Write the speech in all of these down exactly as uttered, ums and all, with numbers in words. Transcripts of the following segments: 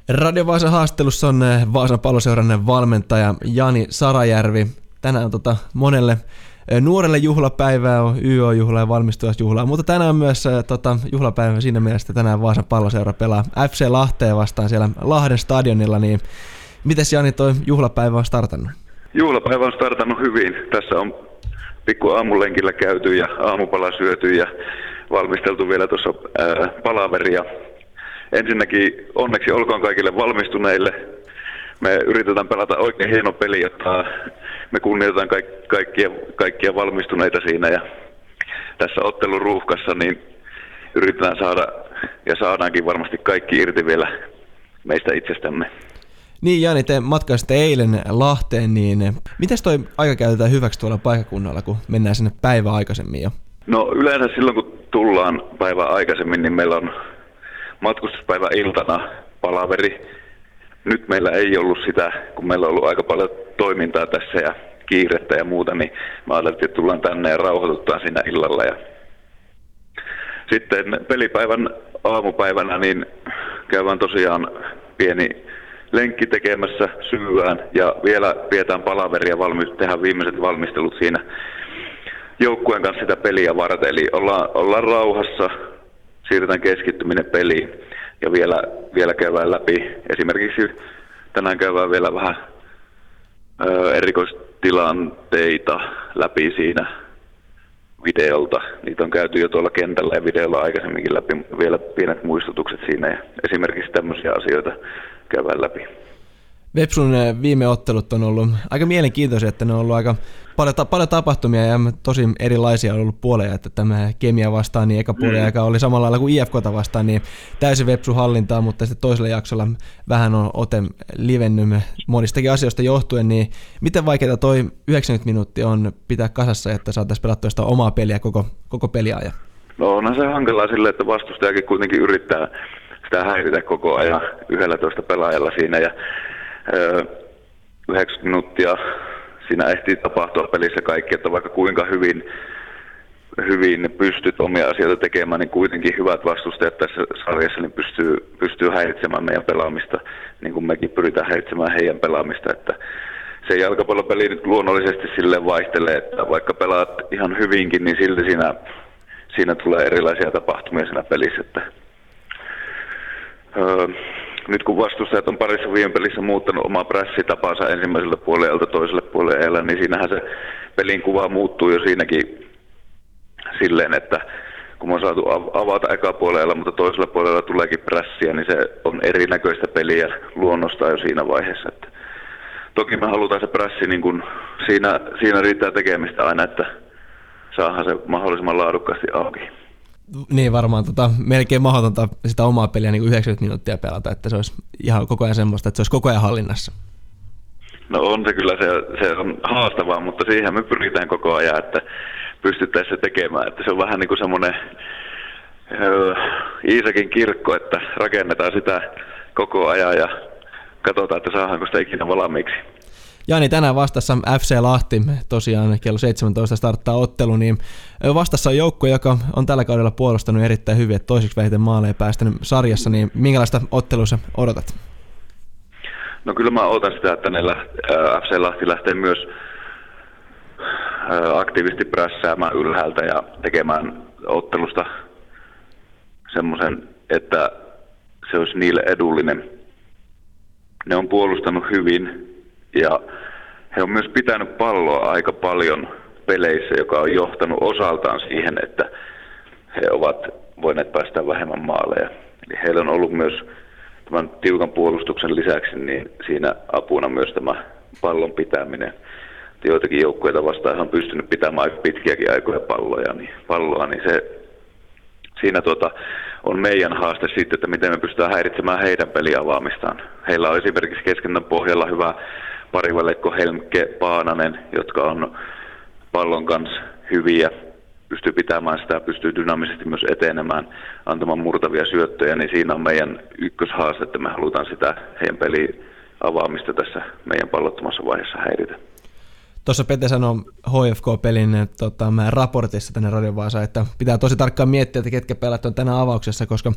Radio Vaasan haastattelussa on Vaasan Palloseuran valmentaja Jani Sarajärvi. Tänään on tota monelle nuorelle juhlapäivää, on Y O-juhla ja valmistujaisjuhlaa, mutta tänään on myös tota, juhlapäivä siinä mielessä, että tänään Vaasan Palloseura pelaa F C Lahteen vastaan siellä Lahden stadionilla. Niin mites Jani toi juhlapäivä on startannut? Juhlapäivä on startannut hyvin. Tässä on pikku aamulenkillä käyty ja aamupala syöty ja valmisteltu vielä tuossa ää, palaveria. Ensinnäkin onneksi olkoon kaikille valmistuneille. Me yritetään pelata oikein hieno peli, jotta me kunnioitetaan kaik- kaikkia, kaikkia valmistuneita siinä. Ja tässä ottelun ruuhkassa niin yritetään saada ja saadaankin varmasti kaikki irti vielä meistä itsestämme. Niin Jani, te matkaisitte eilen Lahteen, niin miten toi aika käytetään hyväksi tuolla paikkakunnalla, kun mennään sinne päivä aikaisemmin jo? No yleensä silloin, kun tullaan päivä aikaisemmin, niin meillä on matkustuspäivä iltana palaveri. Nyt meillä ei ollut sitä, kun meillä on ollut aika paljon toimintaa tässä ja kiirettä ja muuta, niin me ajattelin, että tullaan tänne ja rauhoitutaan siinä illalla. Ja sitten pelipäivän aamupäivänä niin käydään tosiaan pieni lenkki tekemässä, syödään ja vielä pidetään palaveria, valmi- tehdään viimeiset valmistelut siinä joukkueen kanssa sitä peliä varten. Eli ollaan, ollaan rauhassa, siirrytään keskittyminen peliin ja vielä, vielä käydään läpi. Esimerkiksi tänään käydään vielä vähän ö, erikoistilanteita läpi siinä videolta. Niitä on käyty jo tuolla kentällä ja videolla aikaisemminkin läpi, vielä pienet muistutukset siinä ja esimerkiksi tämmöisiä asioita käydään läpi. Vepsun viime ottelut on ollut aika mielenkiintoisia, että ne on ollut aika paljon, paljon tapahtumia ja tosi erilaisia on ollut puoleja, että tämä Kemia vastaan, niin eka puoli aika oli samalla lailla kuin I F K:ta vastaan, niin täysin Vepsun hallintaa, mutta sitten toisella jaksolla vähän on ote livennyt monistakin asioista johtuen, niin miten vaikeaa toi yhdeksänkymmentä minuuttia on pitää kasassa, että saataisiin pelattua sitä omaa peliä koko, koko peliajan? No onhan se hankalaa silleen, että vastustajakin kuitenkin yrittää sitä häiritä koko ajan yhdellätoista pelaajalla siinä ja yhdeksänkymmentä minuuttia siinä ehtii tapahtua pelissä kaikki, että vaikka kuinka hyvin, hyvin pystyt omia asioita tekemään, niin kuitenkin hyvät vastustajat tässä sarjassa niin pystyy, pystyy häiritsemään meidän pelaamista, niin kuin mekin pyritään häiritsemään heidän pelaamista. Että se jalkapallopeli nyt luonnollisesti silleen vaihtelee, että vaikka pelaat ihan hyvinkin, niin silti siinä, siinä tulee erilaisia tapahtumia siinä pelissä. Että, öö, nyt kun vastustajat on parissa viime pelissä muuttanut omaa prässitapansa ensimmäiseltä puolelta toiselle puolelle, niin siinähän se pelin kuva muuttuu jo siinäkin silleen, että kun on saatu avata eka puolella, mutta toisella puolella tuleekin prässiä, niin se on erinäköistä peliä luonnostaan jo siinä vaiheessa. Että toki me halutaan se prässi, niin kun siinä, siinä riittää tekemistä aina, että saadaan se mahdollisimman laadukkaasti auki. Niin varmaan tota, melkein mahdotonta sitä omaa peliä niin kuin yhdeksänkymmentä minuuttia pelata, että se olisi ihan koko ajan semmoista, että se olisi koko ajan hallinnassa. No on se kyllä, se, se on haastavaa, mutta siihen me pyritään koko ajan, että pystyttäisiin se tekemään. Että se on vähän niin kuin semmoinen öö, Iisakin kirkko, että rakennetaan sitä koko ajan ja katsotaan, että saadaanko sitä ikinä valmiiksi. Jani, tänään vastassa F C Lahti, tosiaan kello seitsemäntoista starttaa ottelu, niin vastassa on joukko, joka on tällä kaudella puolustanut erittäin hyvin, että toiseksi vähiten maaleja päästänyt sarjassa, niin minkälaista ottelussa odotat? No kyllä mä odotan sitä, että ne F C Lahti lähtee myös aktiivisesti prässäämään ylhäältä ja tekemään ottelusta semmoisen, että se olisi niille edullinen. Ne on puolustanut hyvin. Ja he on myös pitänyt palloa aika paljon peleissä, joka on johtanut osaltaan siihen, että he ovat voineet päästä vähemmän maaleja. Eli heillä on ollut myös tämän tiukan puolustuksen lisäksi niin siinä apuna myös tämä pallon pitäminen. Joitakin joukkueita vastaan on pystynyt pitämään aika pitkiäkin aikoja palloja, niin, palloa, niin se, siinä tuota, on meidän haaste sitten, että miten me pystytään häiritsemään heidän peliavaamistaan. Heillä on esimerkiksi keskentän pohjalla hyvä parivalekko Helmke, Paananen, jotka on pallon kanssa hyviä, pystyy pitämään sitä, pystyy dynaamisesti myös etenemään, antamaan murtavia syöttöjä, niin siinä on meidän ykköshaaste, että me halutaan sitä heidän pelin avaamista tässä meidän pallottomassa vaiheessa häiritä. Tuossa Pete sanoi H F K-pelin tota, raportissa tänne Radio Vaasaan, että pitää tosi tarkkaan miettiä, että ketkä pelät on tänään avauksessa, koska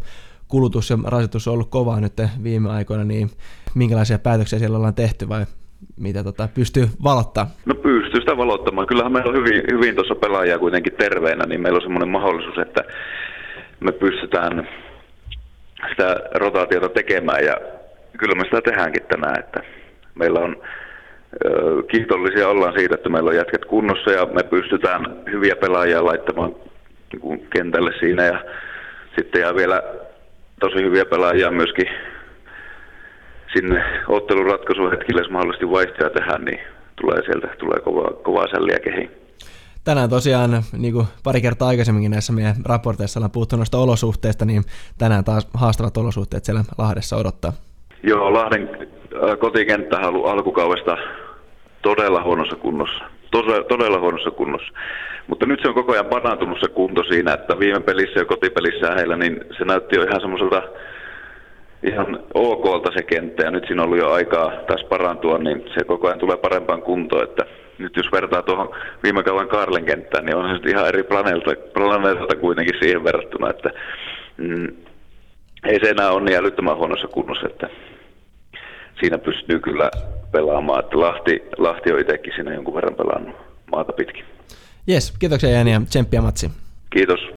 kulutus ja rasitus on ollut kovaa nyt viime aikoina, niin minkälaisia päätöksiä siellä ollaan tehty vai mitä tota, pystyy valottaa? No pystyy sitä valottamaan. Kyllähän meillä on hyvin, hyvin tuossa pelaajia kuitenkin terveenä, niin meillä on semmoinen mahdollisuus, että me pystytään sitä rotaatiota tekemään ja kyllä me sitä tehdäänkin tänään, että meillä on ö, kiitollisia ollaan siitä, että meillä on jätket kunnossa ja me pystytään hyviä pelaajia laittamaan niin kuin kentälle siinä ja sitten jää vielä tosi hyviä pelaajia myöskin sinne ottelun ratkaisuhetkille, jos mahdollisesti vaihtoja tehdä, niin tulee sieltä tulee kovaa, kovaa sälliä kehiin. Tänään tosiaan, niin kuin pari kertaa aikaisemminkin näissä meidän raporteissa ollaan puhuttu noista olosuhteista, niin tänään taas haastavat olosuhteet siellä Lahdessa odottaa. Joo, Lahden kotikenttähän on ollut alkukaudesta todella huonossa kunnossa. Todella, todella huonossa kunnossa. Mutta nyt se on koko ajan parantunut se kunto siinä, että viime pelissä ja kotipelissä heillä, niin se näytti jo ihan semmoiselta ihan okolta se kenttä, ja nyt siinä on ollut jo aikaa taas parantua, niin se koko ajan tulee parempaan kuntoon, että nyt jos vertaa tuohon viime kauan Kaarlen kenttään, niin on se ihan eri planeetalta, planeetalta kuitenkin siihen verrattuna, että mm, ei se enää ole niin älyttömän huonossa kunnossa, että siinä pystyy kyllä pelaamaan, että Lahti, Lahti on itsekin siinä jonkun verran pelannut maata pitkin. Jes, kiitoksia Jani ja tsemppiä matsiin. Kiitos.